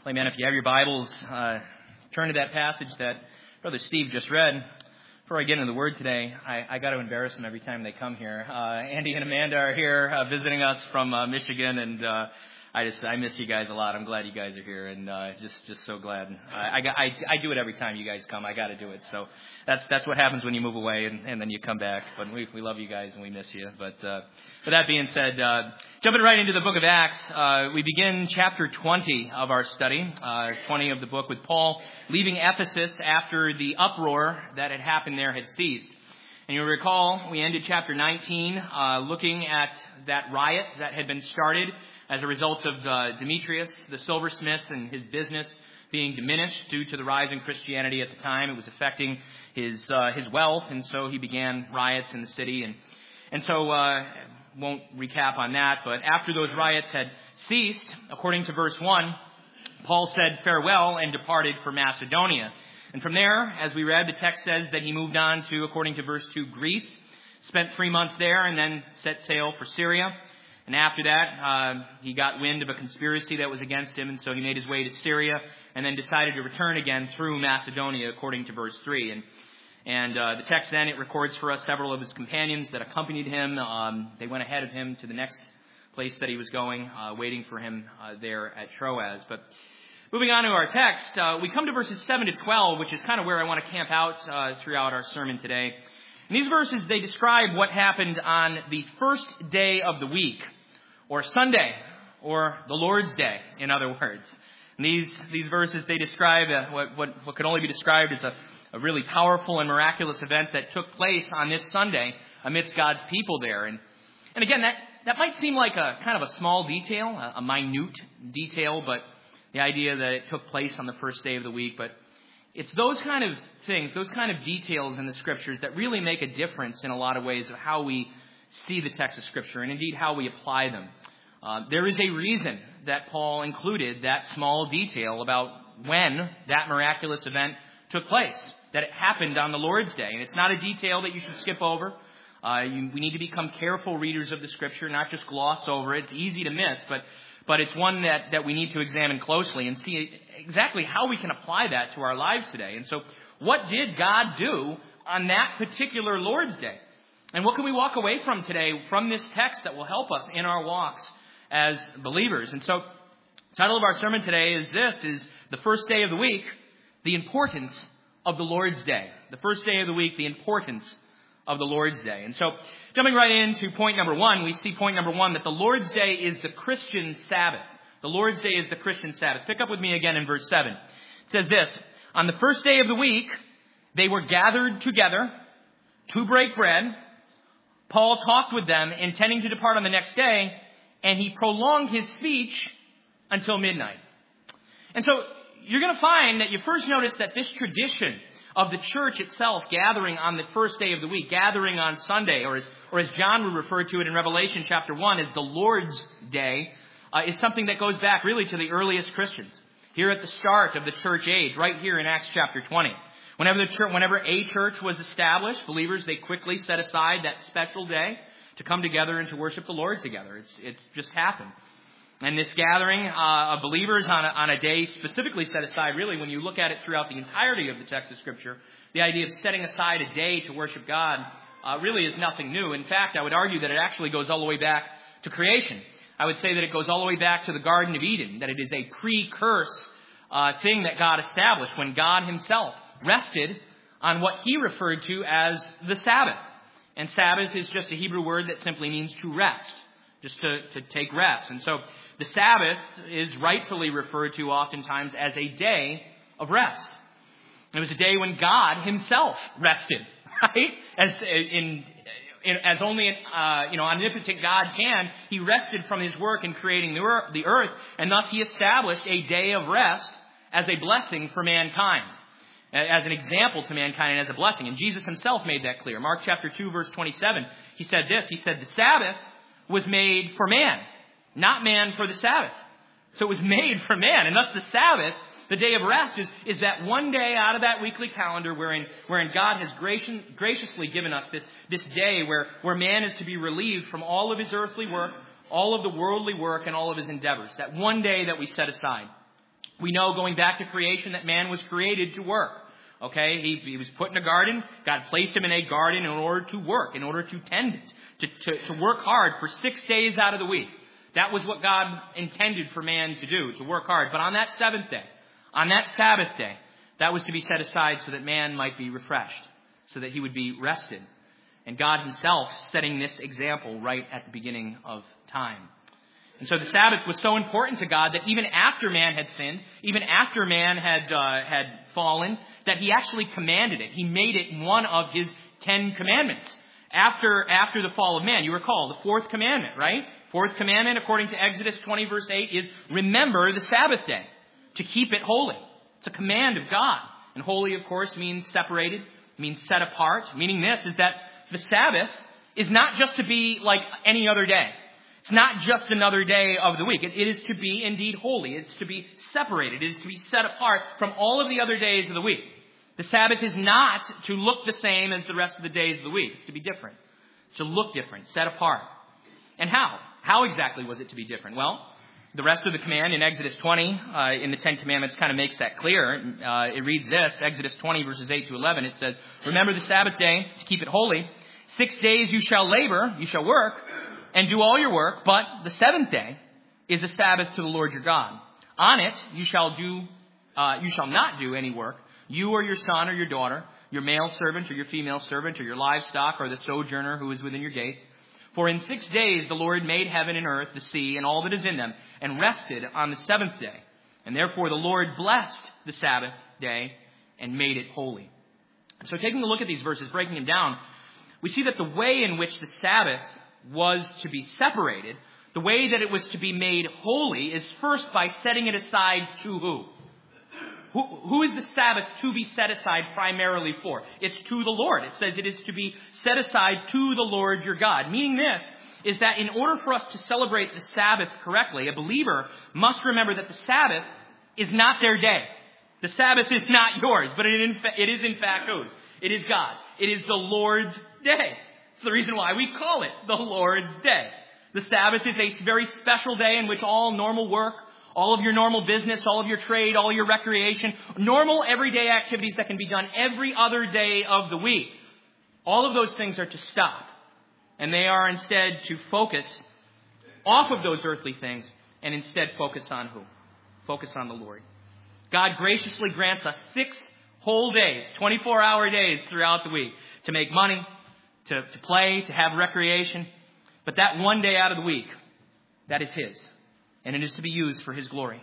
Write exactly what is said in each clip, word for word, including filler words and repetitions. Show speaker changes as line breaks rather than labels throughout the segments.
Well, amen. If you have your Bibles, uh, turn to that passage that Brother Steve just read. Before I get into the Word today, I, I got to embarrass them every time they come here. Uh, Andy and Amanda are here uh, visiting us from uh, Michigan, and uh, I just I miss you guys a lot. I'm glad you guys are here, and uh, just just so glad. I, I, I I do it every time you guys come. I got to do it. So that's that's what happens when you move away and, and then you come back. But we we love you guys and we miss you. But uh, with that being said, uh, jumping right into the book of Acts, uh, we begin chapter twenty of our study, uh, twenty of the book, with Paul leaving Ephesus after the uproar that had happened there had ceased. And you'll recall we ended chapter nineteen uh, looking at that riot that had been started as a result of uh, Demetrius, the silversmith, and his business being diminished due to the rise in Christianity at the time. It was affecting his uh, his wealth, and so he began riots in the city. And and so uh, won't recap on that, but after those riots had ceased, according to verse one, Paul said farewell and departed for Macedonia. And from there, as we read, the text says that he moved on to, according to verse two, Greece, spent three months there, and then set sail for Syria. And after that, uh, he got wind of a conspiracy that was against him, and so he made his way to Syria, and then decided to return again through Macedonia, according to verse three. And and uh, the text then, it records for us several of his companions that accompanied him. Um, they went ahead of him to the next place that he was going, uh, waiting for him uh, there at Troas. But moving on to our text, uh, we come to verses seven to twelve, which is kind of where I want to camp out uh, throughout our sermon today. In these verses, they describe what happened on the first day of the week, or Sunday, or the Lord's Day, in other words. And these these verses, they describe uh, what, what what could only be described as a, a really powerful and miraculous event that took place on this Sunday amidst God's people there. And and again, that, that might seem like a kind of a small detail, a, a minute detail, but the idea that it took place on the first day of the week. But it's those kind of things, those kind of details in the Scriptures that really make a difference in a lot of ways of how we see the text of Scripture and indeed how we apply them. Uh, there is a reason that Paul included that small detail about when that miraculous event took place, that it happened on the Lord's Day. And it's not a detail that you should skip over. Uh, you, we need to become careful readers of the Scripture, not just gloss over it. It's easy to miss, but but it's one that, that we need to examine closely and see exactly how we can apply that to our lives today. And so what did God do on that particular Lord's Day? And what can we walk away from today from this text that will help us in our walks as believers? And so the title of our sermon today is this, is the first day of the week, the importance of the Lord's Day. The first day of the week, the importance of the Lord's Day. And so jumping right into point number one, we see point number one, that the Lord's Day is the Christian Sabbath. The Lord's Day is the Christian Sabbath. Pick up with me again in verse seven. It says this, on the first day of the week, they were gathered together to break bread. Paul talked with them, intending to depart on the next day, and he prolonged his speech until midnight. And so you're going to find that you first notice that this tradition of the church itself gathering on the first day of the week, gathering on Sunday, or as, or as John would refer to it in Revelation chapter one as the Lord's Day, uh, is something that goes back really to the earliest Christians. Here at the start of the church age, right here in Acts chapter twenty. Whenever the church, whenever a church was established, believers, they quickly set aside that special day to come together and to worship the Lord together. It's it's just happened. And this gathering uh, of believers on a, on a day specifically set aside, really, when you look at it throughout the entirety of the text of Scripture, the idea of setting aside a day to worship God uh, really is nothing new. In fact, I would argue that it actually goes all the way back to creation. I would say that it goes all the way back to the Garden of Eden, that it is a pre-curse uh, thing that God established when God himself rested on what he referred to as the Sabbath. And Sabbath is just a Hebrew word that simply means to rest, just to, to take rest. And so the Sabbath is rightfully referred to oftentimes as a day of rest. It was a day when God himself rested, right? As in, in as only uh, you know omnipotent God can, he rested from his work in creating the earth, and thus he established a day of rest as a blessing for mankind, as an example to mankind and as a blessing. And Jesus himself made that clear. Mark chapter two, verse twenty-seven, he said this, he said, the Sabbath was made for man, not man for the Sabbath. So it was made for man. And thus the Sabbath, the day of rest, is, is that one day out of that weekly calendar wherein, wherein God has gracious, graciously given us this, this day where, where man is to be relieved from all of his earthly work, all of the worldly work, and all of his endeavors. That one day that we set aside. We know going back to creation that man was created to work. Okay, he, he was put in a garden. God placed him in a garden in order to work, in order to tend it, to, to, to work hard for six days out of the week. That was what God intended for man to do, to work hard. But on that seventh day, on that Sabbath day, that was to be set aside so that man might be refreshed, so that he would be rested. And God himself setting this example right at the beginning of time. And so the Sabbath was so important to God that even after man had sinned, even after man had uh, had fallen, that he actually commanded it. He made it one of his Ten Commandments. After after the fall of man, you recall the fourth commandment, right? Fourth commandment, according to Exodus twenty, verse eight, is remember the Sabbath day, to keep it holy. It's a command of God. And holy, of course, means separated, means set apart. Meaning this is that the Sabbath is not just to be like any other day. It's not just another day of the week. It, it is to be indeed holy. It's to be separated. It is to be set apart from all of the other days of the week. The Sabbath is not to look the same as the rest of the days of the week. It's to be different. It's to look different, set apart. And how? How exactly was it to be different? Well, the rest of the command in Exodus twenty, uh, in the Ten Commandments, kind of makes that clear. Uh, it reads this, Exodus twenty, verses eight to eleven. It says, remember the Sabbath day to keep it holy. Six days you shall labor, you shall work, and do all your work, but the seventh day is a Sabbath to the Lord your God. On it you shall do, uh, you shall not do any work, you or your son or your daughter, your male servant or your female servant, or your livestock, or the sojourner who is within your gates. For in six days the Lord made heaven and earth, the sea, and all that is in them, and rested on the seventh day. And therefore the Lord blessed the Sabbath day and made it holy. So taking a look at these verses, breaking them down, we see that the way in which the Sabbath was to be separated, the way that it was to be made holy, is first by setting it aside to who? Who, who is the Sabbath to be set aside primarily for? It's to the Lord. It says it is to be set aside to the Lord your God. Meaning this is that in order for us to celebrate the Sabbath correctly, a believer must remember that the Sabbath is not their day. The Sabbath is not yours, but it is in fact whose? It is God's. It is the Lord's day. It's the reason why we call it the Lord's day. The Sabbath is a very special day in which all normal work, all of your normal business, all of your trade, all your recreation, normal everyday activities that can be done every other day of the week, all of those things are to stop. And they are instead to focus off of those earthly things and instead focus on who? Focus on the Lord. God graciously grants us six whole days, twenty-four hour days throughout the week to make money, to, to play, to have recreation. But that one day out of the week, that is His. And it is to be used for His glory.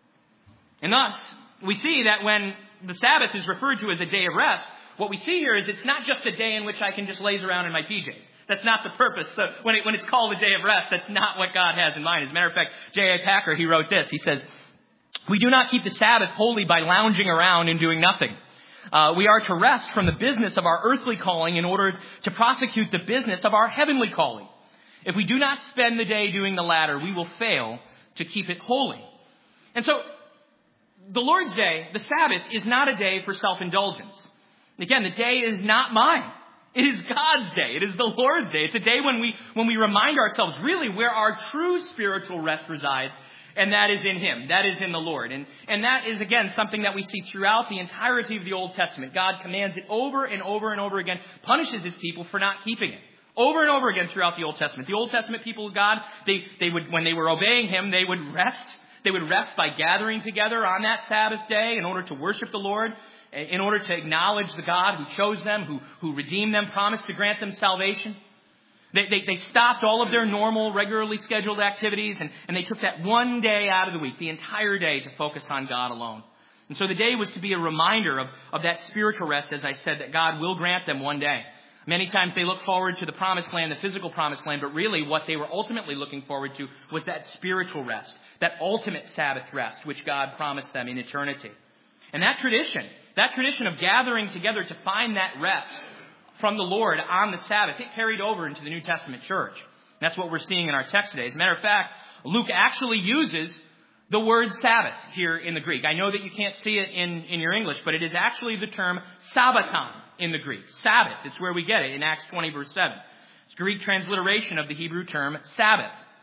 And thus, we see that when the Sabbath is referred to as a day of rest, what we see here is it's not just a day in which I can just laze around in my P Js. That's not the purpose. So when, it, when it's called a day of rest, that's not what God has in mind. As a matter of fact, J A Packer, he wrote this. He says, we do not keep the Sabbath holy by lounging around and doing nothing. Uh, we are to rest from the business of our earthly calling in order to prosecute the business of our heavenly calling. If we do not spend the day doing the latter, we will fail to keep it holy. And so, the Lord's Day, the Sabbath, is not a day for self-indulgence. Again, the day is not mine. It is God's day. It is the Lord's day. It's a day when we when we remind ourselves really where our true spiritual rest resides, and that is in Him. That is in the Lord. And, and that is, again, something that we see throughout the entirety of the Old Testament. God commands it over and over and over again, punishes His people for not keeping it. Over and over again throughout the Old Testament. The Old Testament people of God, they, they would, when they were obeying Him, they would rest. They would rest by gathering together on that Sabbath day in order to worship the Lord, in order to acknowledge the God who chose them, who, who redeemed them, promised to grant them salvation. They, they, they stopped all of their normal, regularly scheduled activities, and, and they took that one day out of the week, the entire day, to focus on God alone. And so the day was to be a reminder of, of that spiritual rest, as I said, that God will grant them one day. Many times they look forward to the promised land, the physical promised land, but really what they were ultimately looking forward to was that spiritual rest, that ultimate Sabbath rest, which God promised them in eternity. And that tradition, that tradition of gathering together to find that rest from the Lord on the Sabbath, it carried over into the New Testament church. And that's what we're seeing in our text today. As a matter of fact, Luke actually uses the word Sabbath here in the Greek. I know that you can't see it in, in your English, but it is actually the term Sabbaton in the Greek. Sabbath, it's where we get it in Acts twenty, verse seven. It's a Greek transliteration of the Hebrew term Sabbath.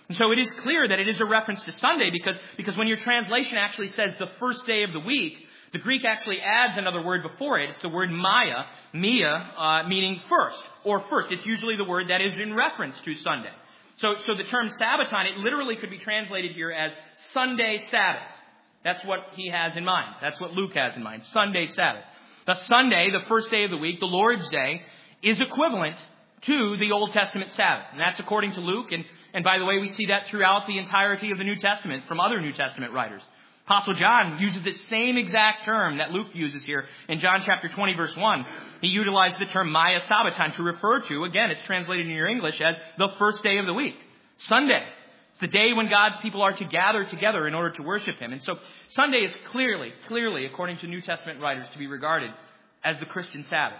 And so it is clear that it is a reference to Sunday because, because when your translation actually says the first day of the week, the Greek actually adds another word before it. It's the word Maya, Mia, uh, meaning first or first. It's usually the word that is in reference to Sunday. So, so the term Sabbaton, it literally could be translated here as Sunday Sabbath. That's what he has in mind. That's what Luke has in mind. Sunday Sabbath. The Sunday, the first day of the week, the Lord's Day, is equivalent to the Old Testament Sabbath. And that's according to Luke. And, and by the way, we see that throughout the entirety of the New Testament from other New Testament writers. Apostle John uses the same exact term that Luke uses here in John chapter twenty, verse one. He utilized the term Maya Sabbaton to refer to, again, it's translated in your English as the first day of the week, Sunday. It's the day when God's people are to gather together in order to worship Him. And so Sunday is clearly, clearly, according to New Testament writers, to be regarded as the Christian Sabbath.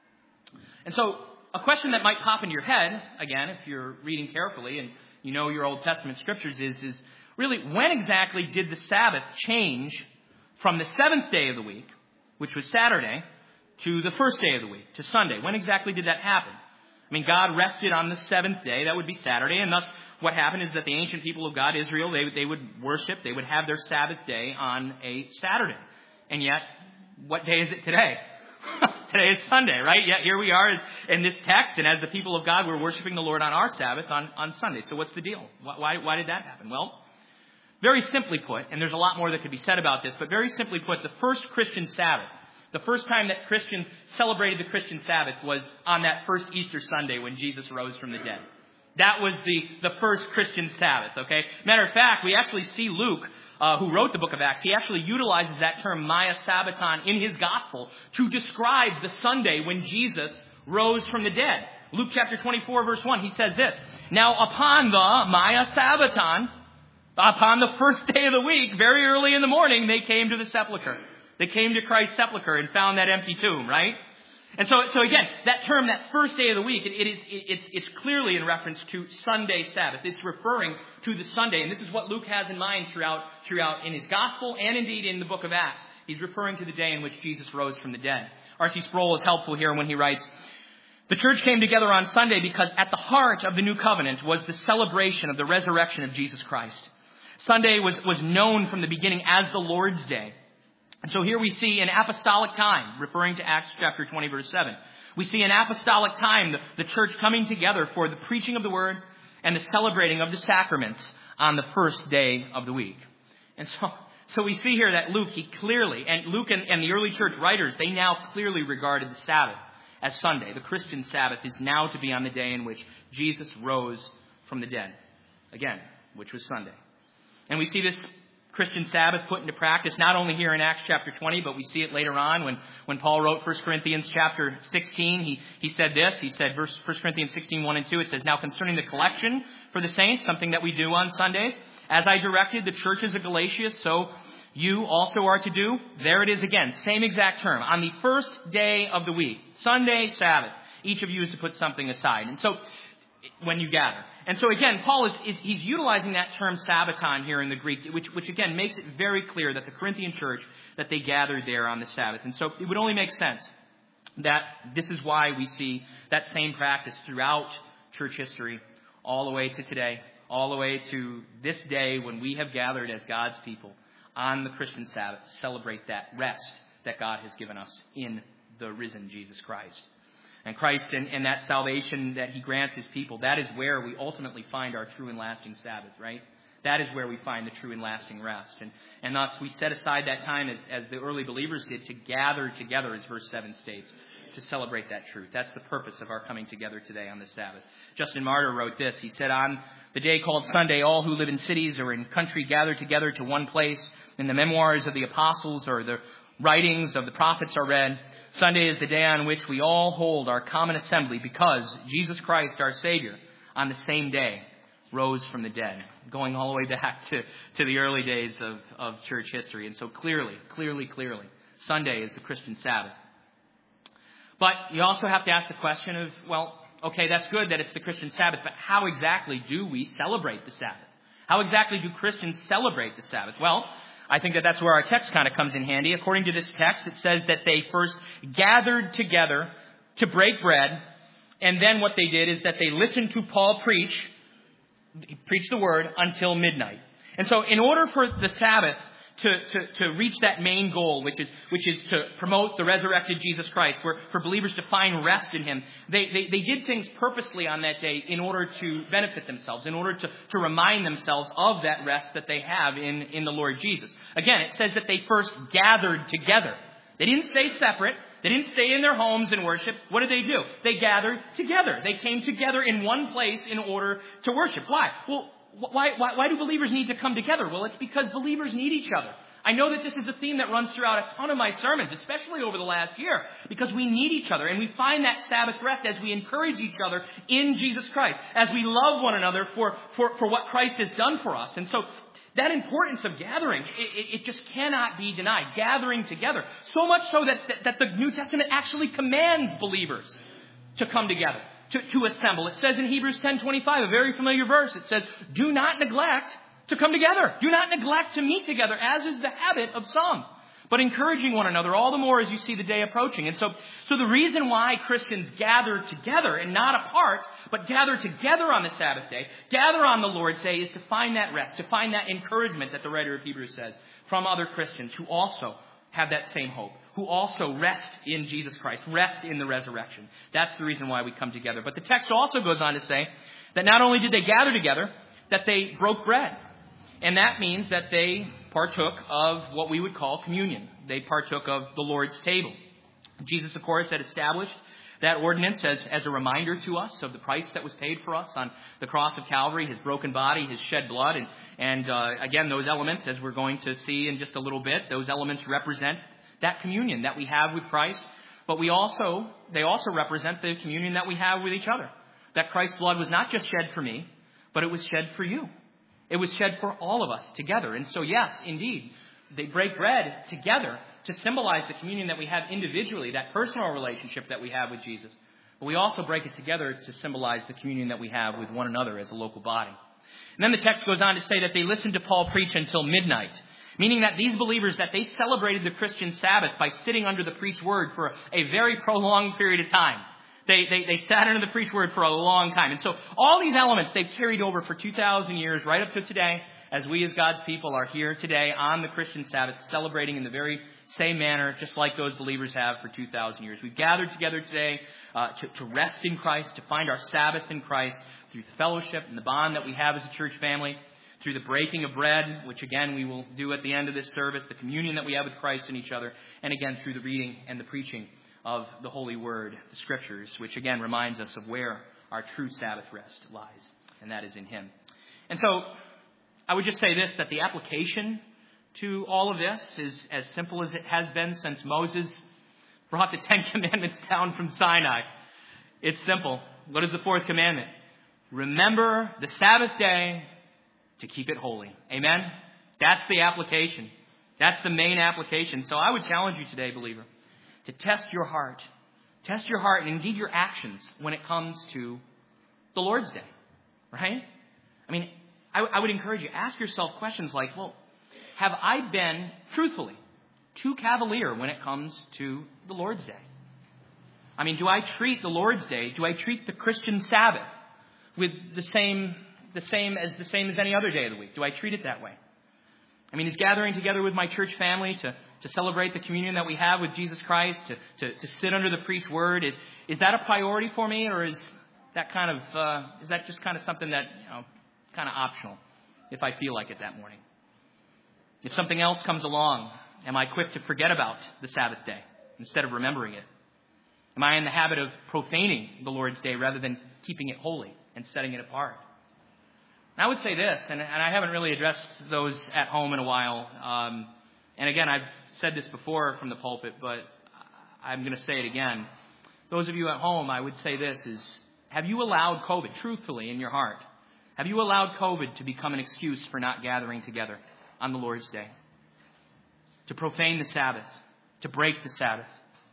And so a question that might pop into your head, again, if you're reading carefully and you know your Old Testament scriptures, is, is really when exactly did the Sabbath change from the seventh day of the week, which was Saturday, to the first day of the week, to Sunday? When exactly did that happen? I mean, God rested on the seventh day. That would be Saturday. And thus what happened is that the ancient people of God, Israel, they, they would worship, they would have their Sabbath day on a Saturday. And yet, what day is it today? Today is Sunday, right? Yet here we are in this text, and as the people of God, we're worshiping the Lord on our Sabbath on, on Sunday. So what's the deal? Why, why did that happen? Well, very simply put, and there's a lot more that could be said about this, but very simply put, the first Christian Sabbath, the first time that Christians celebrated the Christian Sabbath was on that first Easter Sunday when Jesus rose from the dead. That was the, the first Christian Sabbath, okay? Matter of fact, we actually see Luke, uh, who wrote the book of Acts, he actually utilizes that term Maya Sabbaton in his gospel to describe the Sunday when Jesus rose from the dead. Luke chapter twenty-four, verse one, he says this, "Now upon the Maya Sabbaton, upon the first day of the week, very early in the morning, they came to the sepulchre." They came to Christ's sepulchre and found that empty tomb, right? And so, so again, that term, that first day of the week, it, it is, it, it's, it's clearly in reference to Sunday Sabbath. It's referring to the Sunday, and this is what Luke has in mind throughout, throughout in his gospel and indeed in the book of Acts. He's referring to the day in which Jesus rose from the dead. R C Sproul is helpful here when he writes, "The church came together on Sunday because at the heart of the new covenant was the celebration of the resurrection of Jesus Christ. Sunday was, was known from the beginning as the Lord's Day. And so here we see an apostolic time, referring to Acts chapter twenty, verse seven. We see an apostolic time, the, the church coming together for the preaching of the word and the celebrating of the sacraments on the first day of the week." And so, so we see here that Luke, he clearly, and Luke and, and the early church writers, they now clearly regarded the Sabbath as Sunday. The Christian Sabbath is now to be on the day in which Jesus rose from the dead. Again, which was Sunday. And we see this Christian Sabbath put into practice not only here in Acts chapter twenty, but we see it later on when, when Paul wrote First Corinthians chapter sixteen. He, he said this, he said, verse, First Corinthians sixteen, one and two, it says, "Now concerning the collection for the saints," something that we do on Sundays, "as I directed the churches of Galatia, so you also are to do." There it is again, same exact term. On the first day of the week, Sunday, Sabbath, each of you is to put something aside. And so, when you gather. And so again, Paul is, is he's utilizing that term Sabbaton here in the Greek, which, which again makes it very clear that the Corinthian church, that they gathered there on the Sabbath. And so it would only make sense that this is why we see that same practice throughout church history, all the way to today, all the way to this day when we have gathered as God's people on the Christian Sabbath to celebrate that rest that God has given us in the risen Jesus Christ. And Christ and, and that salvation that He grants His people, that is where we ultimately find our true and lasting Sabbath, right? That is where we find the true and lasting rest. And, and thus we set aside that time as, as the early believers did to gather together, as verse seven states, to celebrate that truth. That's the purpose of our coming together today on the Sabbath. Justin Martyr wrote this. He said, "On the day called Sunday, all who live in cities or in country gather together to one place. In the memoirs of the apostles or the writings of the prophets are read. Sunday is the day on which we all hold our common assembly because Jesus Christ, our Savior, on the same day rose from the dead." Going all the way back to, to the early days of, of church history. And so clearly, clearly, clearly, Sunday is the Christian Sabbath. But you also have to ask the question of, well, okay, that's good that it's the Christian Sabbath, but how exactly do we celebrate the Sabbath? How exactly do Christians celebrate the Sabbath? Well, I think that that's where our text kind of comes in handy. According to this text, it says that they first gathered together to break bread. And then what they did is that they listened to Paul preach preach the word until midnight. And so in order for the Sabbath to, to, to reach that main goal, which is which is to promote the resurrected Jesus Christ, for, for believers to find rest in him, they, they, they did things purposely on that day in order to benefit themselves, in order to, to remind themselves of that rest that they have in, in the Lord Jesus. Again, it says that they first gathered together. They didn't stay separate. They didn't stay in their homes and worship. What did they do? They gathered together. They came together in one place in order to worship. Why? Well, why, why, why do believers need to come together? Well, it's because believers need each other. I know that this is a theme that runs throughout a ton of my sermons, especially over the last year, because we need each other, and we find that Sabbath rest as we encourage each other in Jesus Christ, as we love one another for, for, for what Christ has done for us. And so that importance of gathering, it, it just cannot be denied. Gathering together. So much so that, that, that the New Testament actually commands believers to come together, to, to assemble. It says in Hebrews ten twenty-five, a very familiar verse, it says, do not neglect to come together. Do not neglect to meet together, as is the habit of some, but encouraging one another all the more as you see the day approaching. And so, so the reason why Christians gather together and not apart, but gather together on the Sabbath day, gather on the Lord's day, is to find that rest, to find that encouragement that the writer of Hebrews says from other Christians who also have that same hope, who also rest in Jesus Christ, rest in the resurrection. That's the reason why we come together. But the text also goes on to say that not only did they gather together, that they broke bread. And that means that they partook of what we would call communion. They partook of the Lord's table. Jesus, of course, had established that ordinance as, as a reminder to us of the price that was paid for us on the cross of Calvary, his broken body, his shed blood. And, and uh, again, those elements, as we're going to see in just a little bit, those elements represent that communion that we have with Christ. But we also, they also represent the communion that we have with each other. That Christ's blood was not just shed for me, but it was shed for you. It was shed for all of us together. And so, yes, indeed, they break bread together to symbolize the communion that we have individually, that personal relationship that we have with Jesus. But we also break it together to symbolize the communion that we have with one another as a local body. And then the text goes on to say that they listened to Paul preach until midnight, meaning that these believers, that they celebrated the Christian Sabbath by sitting under the preached word for a very prolonged period of time. They, they, they sat under the preached word for a long time. And so all these elements they've carried over for two thousand years, right up to today, as we as God's people are here today on the Christian Sabbath, celebrating in the very same manner, just like those believers have for two thousand years. We've gathered together today uh, to, to rest in Christ, to find our Sabbath in Christ, through the fellowship and the bond that we have as a church family, through the breaking of bread, which again we will do at the end of this service, the communion that we have with Christ and each other, and again through the reading and the preaching of the Holy Word, the Scriptures, which again reminds us of where our true Sabbath rest lies, and that is in Him. And so I would just say this, that the application to all of this is as simple as it has been since Moses brought the Ten Commandments down from Sinai. It's simple. What is the fourth commandment? Remember the Sabbath day to keep it holy. Amen? That's the application. That's the main application. So I would challenge you today, believer, to test your heart. Test your heart and indeed your actions when it comes to the Lord's Day. Right? I mean, I, I would encourage you, ask yourself questions like, well, have I been, truthfully, too cavalier when it comes to the Lord's Day? I mean, do I treat the Lord's Day, do I treat the Christian Sabbath with the same, the same as the same as any other day of the week? Do I treat it that way? I mean, is gathering together with my church family to, to celebrate the communion that we have with Jesus Christ, to, to, to sit under the preached word, is, is that a priority for me, or is that kind of, uh, is that just kind of something that, you know, kind of optional if I feel like it that morning? If something else comes along, am I quick to forget about the Sabbath day instead of remembering it? Am I in the habit of profaning the Lord's day rather than keeping it holy and setting it apart? And I would say this, and, and I haven't really addressed those at home in a while. Um, and again, I've said this before from the pulpit, but I'm going to say it again. Those of you at home, I would say this is, have you allowed COVID, truthfully in your heart, have you allowed COVID to become an excuse for not gathering together on the Lord's Day? To profane the Sabbath, to break the Sabbath.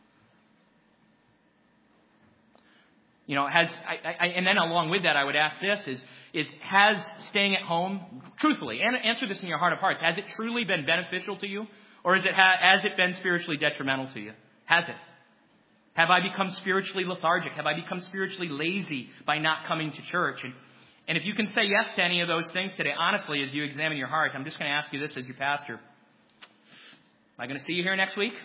You know, has I, I, and then along with that, I would ask this: is is has staying at home, truthfully, and answer this in your heart of hearts, has it truly been beneficial to you, or is it ha, has it been spiritually detrimental to you? Has it? Have I become spiritually lethargic? Have I become spiritually lazy by not coming to church? And And if you can say yes to any of those things today, honestly, as you examine your heart, I'm just going to ask you this as your pastor. Am I going to see you here next week?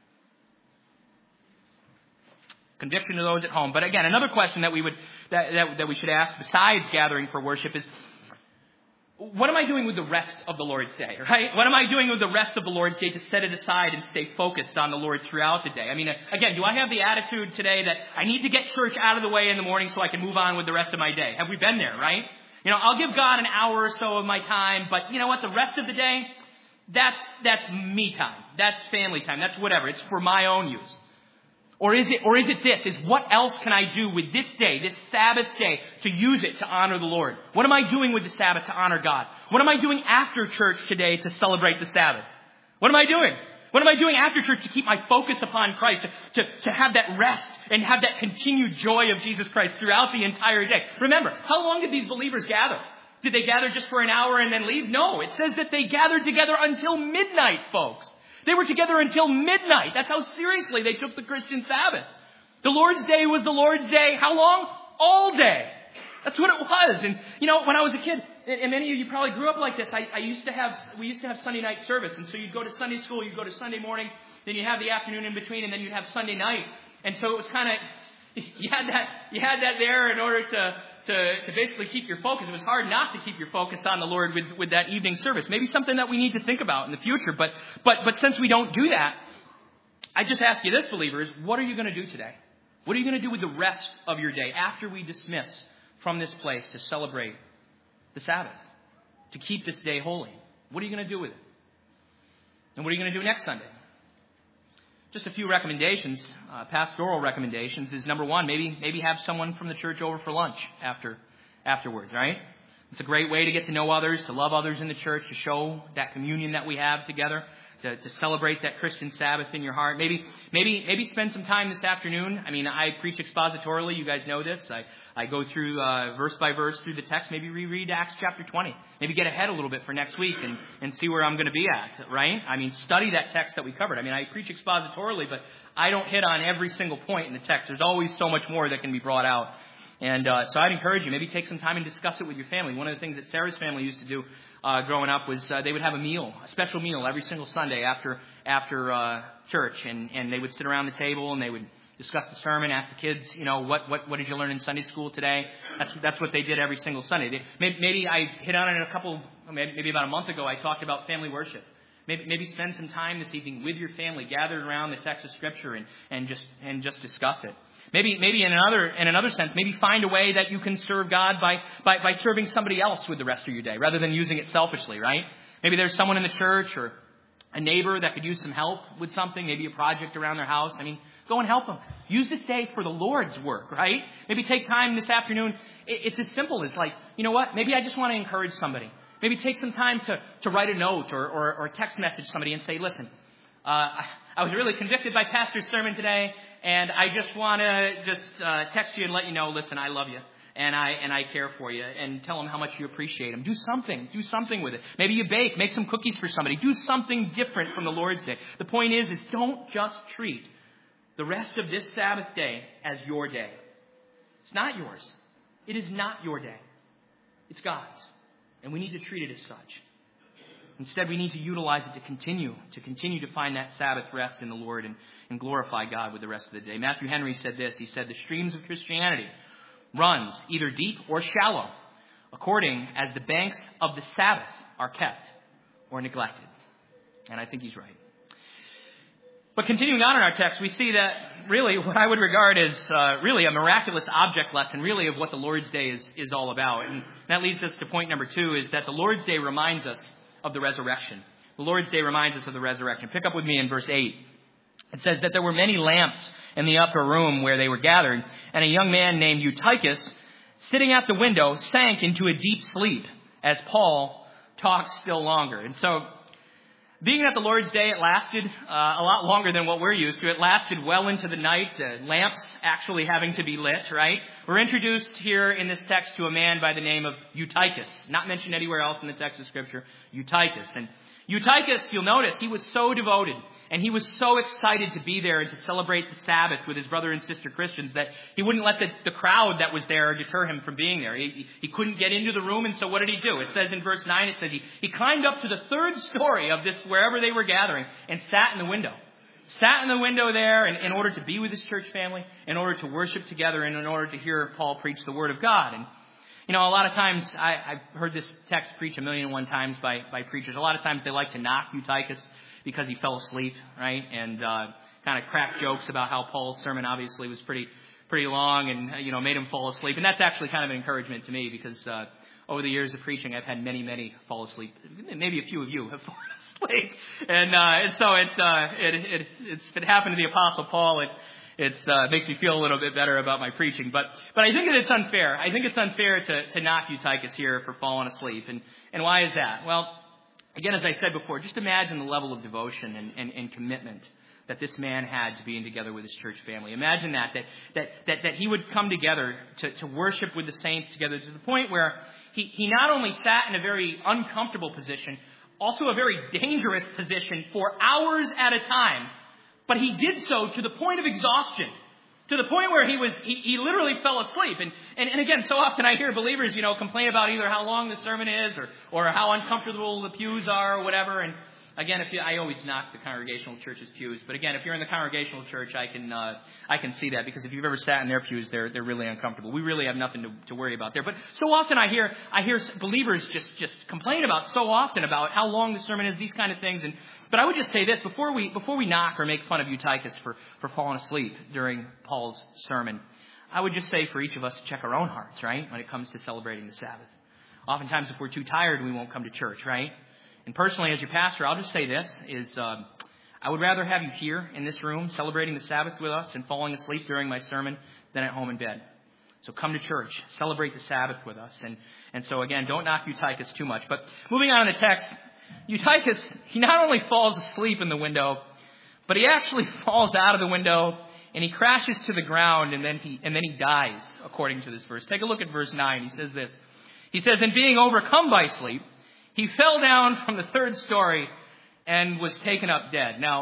Conviction to those at home. But again, another question that we would that, that, that we should ask besides gathering for worship is, what am I doing with the rest of the Lord's Day, right? What am I doing with the rest of the Lord's Day to set it aside and stay focused on the Lord throughout the day? I mean, again, do I have the attitude today that I need to get church out of the way in the morning so I can move on with the rest of my day? Have we been there, right? You know, I'll give God an hour or so of my time, but you know what? The rest of the day, that's, that's me time. That's family time. That's whatever. It's for my own use. Or is it, or is it this, is what else can I do with this day, this Sabbath day, to use it to honor the Lord? What am I doing with the Sabbath to honor God? What am I doing after church today to celebrate the Sabbath? What am I doing? What am I doing after church to keep my focus upon Christ, to, to, to have that rest and have that continued joy of Jesus Christ throughout the entire day? Remember, how long did these believers gather? Did they gather just for an hour and then leave? No, it says that they gathered together until midnight, folks. They were together until midnight. That's how seriously they took the Christian Sabbath. The Lord's Day was the Lord's Day. How long? All day. That's what it was. And, you know, when I was a kid, and many of you probably grew up like this, I, I used to have, we used to have Sunday night service. And so you'd go to Sunday school, you'd go to Sunday morning, then you'd have the afternoon in between, and then you'd have Sunday night. And so it was kind of, you had that, you had that there in order to, to, to basically keep your focus. It was hard not to keep your focus on the Lord with, with that evening service. Maybe something that we need to think about in the future. But, but, but since we don't do that, I just ask you this, believers, what are you going to do today? What are you going to do with the rest of your day after we dismiss from this place to celebrate the Sabbath, to keep this day holy? What are you going to do with it? And what are you going to do next Sunday? Just a few recommendations, uh, pastoral recommendations is number one, maybe maybe have someone from the church over for lunch after afterwards, right? It's a great way to get to know others, to love others in the church, to show that communion that we have together, to, to celebrate that Christian Sabbath in your heart. Maybe maybe maybe spend some time this afternoon. I mean, I preach expositorily. You guys know this. I, I go through uh, verse by verse through the text. Maybe reread Acts chapter twenty. Maybe get ahead a little bit for next week and, and see where I'm going to be at, right? I mean, study that text that we covered. I mean, I preach expositorily, but I don't hit on every single point in the text. There's always so much more that can be brought out. And uh, so I'd encourage you, maybe take some time and discuss it with your family. One of the things that Sarah's family used to do uh, growing up was uh, they would have a meal, a special meal every single Sunday after after uh, church. And, and they would sit around the table and they would discuss the sermon, ask the kids, you know, what, what, what did you learn in Sunday school today? That's that's what they did every single Sunday. They, maybe, maybe I hit on it a couple, maybe about a month ago, I talked about family worship. Maybe, maybe spend some time this evening with your family, gathered around the text of Scripture and, and just and just discuss it. Maybe maybe in another in another sense, maybe find a way that you can serve God by, by, by serving somebody else with the rest of your day, rather than using it selfishly, right? Maybe there's someone in the church or a neighbor that could use some help with something, maybe a project around their house. I mean, go and help them. Use this day for the Lord's work, right? Maybe take time this afternoon. It's as simple as like, you know what? Maybe I just want to encourage somebody. Maybe take some time to, to write a note or, or, or text message somebody and say, listen, uh, I, I was really convicted by Pastor's sermon today, and I just want to just uh, text you and let you know, listen, I love you, and I and I care for you, and tell them how much you appreciate them. Do something. Do something with it. Maybe you bake. Make some cookies for somebody. Do something different from the Lord's Day. The point is, is don't just treat the rest of this Sabbath day as your day. It's not yours. It is not your day. It's God's. And we need to treat it as such. Instead, we need to utilize it to continue, to continue to find that Sabbath rest in the Lord and, and glorify God with the rest of the day. Matthew Henry said this. He said, the streams of Christianity runs either deep or shallow, according as the banks of the Sabbath are kept or neglected. And I think he's right. But continuing on in our text, we see that really what I would regard as uh, really a miraculous object lesson, really of what the Lord's Day is, is all about. And that leads us to point number two, is that the Lord's Day reminds us of the resurrection. The Lord's Day reminds us of the resurrection. Pick up with me in verse eight. It says that there were many lamps in the upper room where they were gathered, and a young man named Eutychus, sitting at the window, sank into a deep sleep as Paul talked still longer. And so, being that the Lord's Day, it lasted uh, a lot longer than what we're used to. It lasted well into the night, uh, lamps actually having to be lit, right? We're introduced here in this text to a man by the name of Eutychus, not mentioned anywhere else in the text of Scripture, Eutychus. And Eutychus, you'll notice, he was so devoted and he was so excited to be there and to celebrate the Sabbath with his brother and sister Christians that he wouldn't let the, the crowd that was there deter him from being there. He, he couldn't get into the room, and so what did he do? It says in verse nine, it says he, he climbed up to the third story of this, wherever they were gathering, and sat in the window. Sat in the window there in, in order to be with his church family, in order to worship together, and in order to hear Paul preach the Word of God. And you know, a lot of times, I, I've heard this text preached a million and one times by, by preachers. A lot of times they like to knock Eutychus because he fell asleep, right? And uh, kind of crack jokes about how Paul's sermon obviously was pretty pretty long and, you know, made him fall asleep. And that's actually kind of an encouragement to me because uh, over the years of preaching, I've had many, many fall asleep. Maybe a few of you have fallen asleep. And, uh, and so it, uh, it, it, it's, if it happened to the Apostle Paul, it It uh, makes me feel a little bit better about my preaching. But but I think that it's unfair. I think it's unfair to, to knock Eutychus here for falling asleep. And, and why is that? Well, again, as I said before, just imagine the level of devotion and, and, and commitment that this man had to being together with his church family. Imagine that, that, that, that, that he would come together to, to worship with the saints together to the point where he, he not only sat in a very uncomfortable position, also a very dangerous position for hours at a time. But he did so to the point of exhaustion, to the point where he was, he, he literally fell asleep. And, and, and again, so often I hear believers, you know, complain about either how long the sermon is or, or how uncomfortable the pews are or whatever. And again, if you, I always knock the congregational church's pews. But again, if you're in the congregational church, I can, uh, I can see that because if you've ever sat in their pews, they're, they're really uncomfortable. We really have nothing to, to worry about there. But so often I hear, I hear believers just, just complain about so often about how long the sermon is, these kind of things. And, But I would just say this, before we before we knock or make fun of Eutychus for, for falling asleep during Paul's sermon, I would just say for each of us to check our own hearts, right, when it comes to celebrating the Sabbath. Oftentimes, if we're too tired, we won't come to church, right? And personally, as your pastor, I'll just say this, is um, I would rather have you here in this room celebrating the Sabbath with us and falling asleep during my sermon than at home in bed. So come to church, celebrate the Sabbath with us. And, and so, again, don't knock Eutychus too much. But moving on in the text, Eutychus, he not only falls asleep in the window, but he actually falls out of the window and he crashes to the ground and then he and then he dies, according to this verse. Take a look at verse nine. He says this. He says, "And being overcome by sleep, he fell down from the third story and was taken up dead." Now,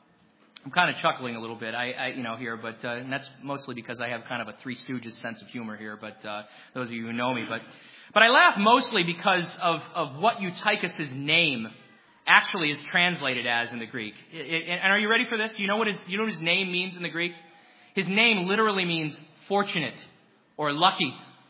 I'm kind of chuckling a little bit, I, I you know, here, but uh, and that's mostly because I have kind of a Three Stooges sense of humor here. But uh, those of you who know me, but. But I laugh mostly because of, of what Eutychus' name actually is translated as in the Greek. It, it, and are you ready for this? Do you know what his, you know what his name means in the Greek? His name literally means fortunate or lucky.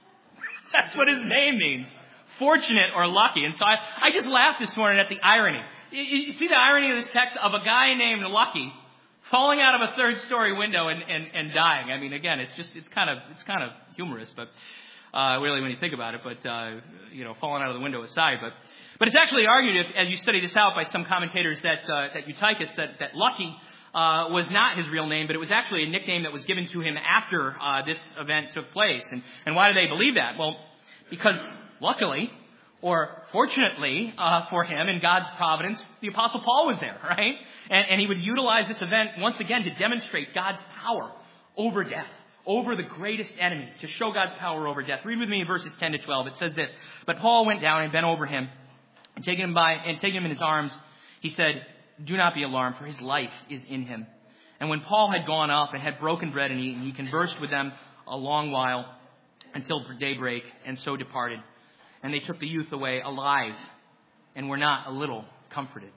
That's what his name means. Fortunate or lucky. And so I, I just laughed this morning at the irony. You, you see the irony of this text of a guy named Lucky falling out of a third story window and, and, and dying. I mean, again, it's just, it's kind of, it's kind of humorous, but Uh, really, when you think about it, but, uh, you know, falling out of the window aside. But but it's actually argued, if, as you study this out, by some commentators that uh, that Eutychus, that, that Lucky, uh, was not his real name, but it was actually a nickname that was given to him after uh, this event took place. And, and why do they believe that? Well, because luckily, or fortunately uh, for him in God's providence, the Apostle Paul was there, right? And, and he would utilize this event once again to demonstrate God's power over death, over the greatest enemy, to show God's power over death. Read with me in verses ten to twelve. It says this: "But Paul went down and bent over him, and taking him by and taking him in his arms, he said, 'Do not be alarmed, for his life is in him.' And when Paul had gone up and had broken bread and eaten, he conversed with them a long while until daybreak, and so departed. And they took the youth away alive, and were not a little comforted."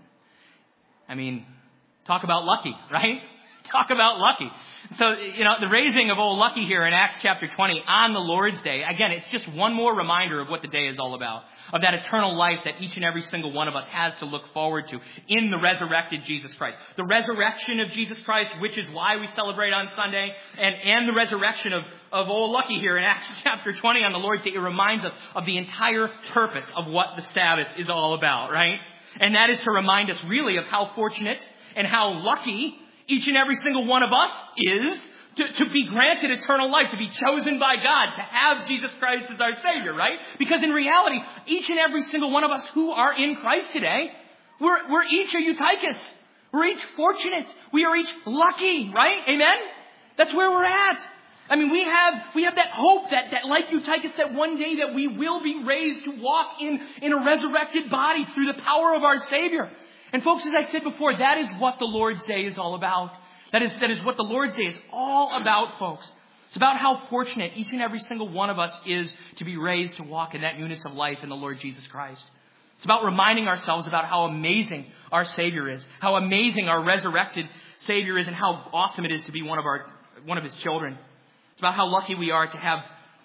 I mean, talk about lucky, right? Talk about lucky. So, you know, the raising of old Lucky here in Acts chapter twenty on the Lord's Day, again, it's just one more reminder of what the day is all about, of that eternal life that each and every single one of us has to look forward to in the resurrected Jesus Christ. The resurrection of Jesus Christ, which is why we celebrate on Sunday, and, and the resurrection of, of old Lucky here in Acts chapter twenty on the Lord's Day, it reminds us of the entire purpose of what the Sabbath is all about, right? And that is to remind us really of how fortunate and how lucky each and every single one of us is to, to be granted eternal life, to be chosen by God, to have Jesus Christ as our Savior, right? Because in reality, each and every single one of us who are in Christ today, we're, we're each a Eutychus. We're each fortunate. We are each lucky, right? Amen? That's where we're at. I mean, we have, we have that hope that, that like Eutychus said, one day that we will be raised to walk in, in a resurrected body through the power of our Savior. And folks, as I said before, that is what the Lord's Day is all about. That is, that is what the Lord's Day is all about, folks. It's about how fortunate each and every single one of us is to be raised to walk in that newness of life in the Lord Jesus Christ. It's about reminding ourselves about how amazing our Savior is, how amazing our resurrected Savior is, and how awesome it is to be one of our, one of His children. It's about how lucky we are to have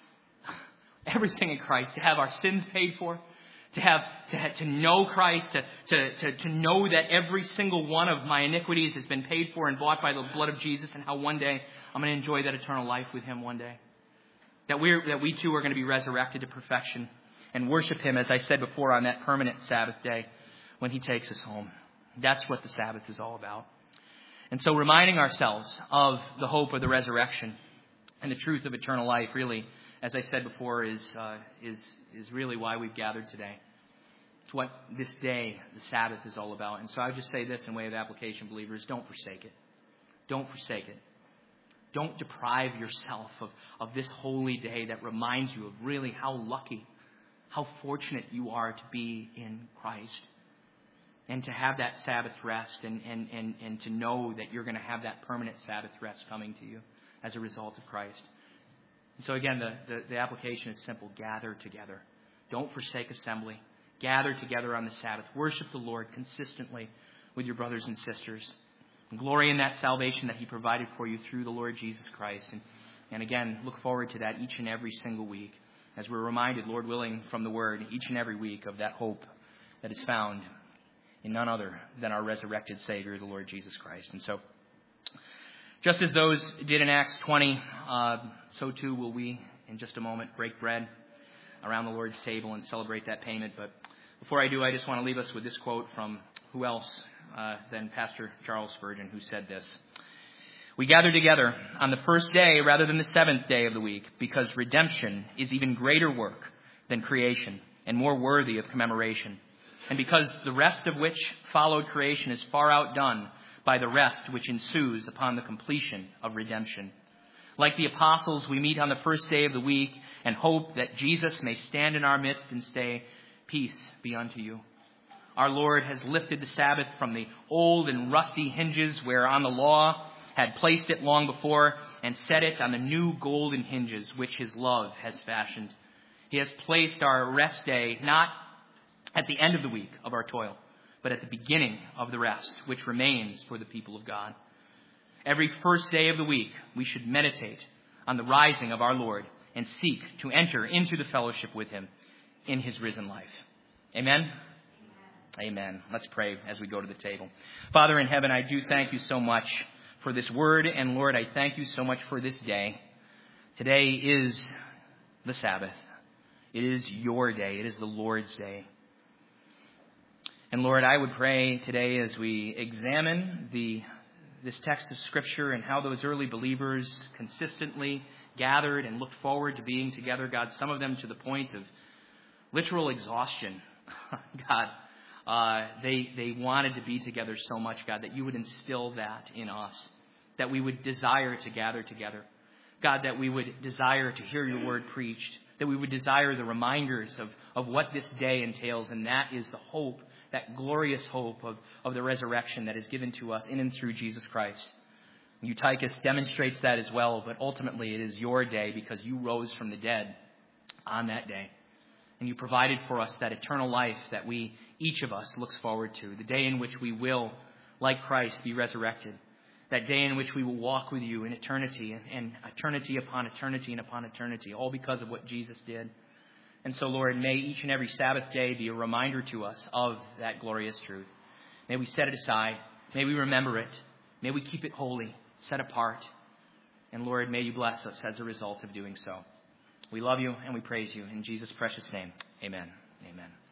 everything in Christ, to have our sins paid for, to have to, have, to know Christ, to, to, to, to know that every single one of my iniquities has been paid for and bought by the blood of Jesus, and how one day I'm going to enjoy that eternal life with Him one day. That we that we too are going to be resurrected to perfection and worship Him, as I said before, on that permanent Sabbath day when He takes us home. That's what the Sabbath is all about. And so reminding ourselves of the hope of the resurrection and the truth of eternal life, really, as I said before, is uh, is is really why we've gathered today. It's what this day, the Sabbath, is all about. And so I would just say this in way of application, believers: don't forsake it. Don't forsake it. Don't deprive yourself of, of this holy day that reminds you of really how lucky, how fortunate you are to be in Christ. And to have that Sabbath rest, and, and, and, and to know that you're going to have that permanent Sabbath rest coming to you as a result of Christ. And so again, the, the, the application is simple. Gather together. Don't forsake assembly. Gather together on the Sabbath. Worship the Lord consistently with your brothers and sisters. And glory in that salvation that He provided for you through the Lord Jesus Christ. And, and again, look forward to that each and every single week, as we're reminded, Lord willing, from the Word each and every week of that hope that is found in none other than our resurrected Savior, the Lord Jesus Christ. And so, just as those did in Acts twenty, uh, so too will we, in just a moment, break bread around the Lord's table and celebrate that payment. But before I do, I just want to leave us with this quote from who else uh, than Pastor Charles Spurgeon, who said this: "We gather together on the first day rather than the seventh day of the week, because redemption is even greater work than creation and more worthy of commemoration. And because the rest of which followed creation is far outdone by the rest which ensues upon the completion of redemption. Like the apostles, we meet on the first day of the week and hope that Jesus may stand in our midst and say, 'Peace be unto you.' Our Lord has lifted the Sabbath from the old and rusty hinges whereon the law had placed it long before, and set it on the new golden hinges which His love has fashioned. He has placed our rest day not at the end of the week of our toil, but at the beginning of the rest, which remains for the people of God. Every first day of the week, we should meditate on the rising of our Lord and seek to enter into the fellowship with Him in His risen life." Amen? Amen. Amen. Let's pray as we go to the table. Father in heaven, I do thank you so much for this word. And Lord, I thank you so much for this day. Today is the Sabbath. It is your day. It is the Lord's day. And Lord, I would pray today as we examine the this text of Scripture and how those early believers consistently gathered and looked forward to being together, God, some of them to the point of literal exhaustion. God, uh, they, they wanted to be together so much, God, that you would instill that in us, that we would desire to gather together. God, that we would desire to hear your word preached, that we would desire the reminders of, of what this day entails, and that is the hope, that glorious hope of, of the resurrection that is given to us in and through Jesus Christ. Eutychus demonstrates that as well, but ultimately it is your day because you rose from the dead on that day. And you provided for us that eternal life that we, each of us, looks forward to, the day in which we will, like Christ, be resurrected. That day in which we will walk with you in eternity and, and eternity upon eternity and upon eternity, all because of what Jesus did. And so, Lord, may each and every Sabbath day be a reminder to us of that glorious truth. May we set it aside. May we remember it. May we keep it holy, set apart. And, Lord, may you bless us as a result of doing so. We love you and we praise you. In Jesus' precious name, amen. Amen.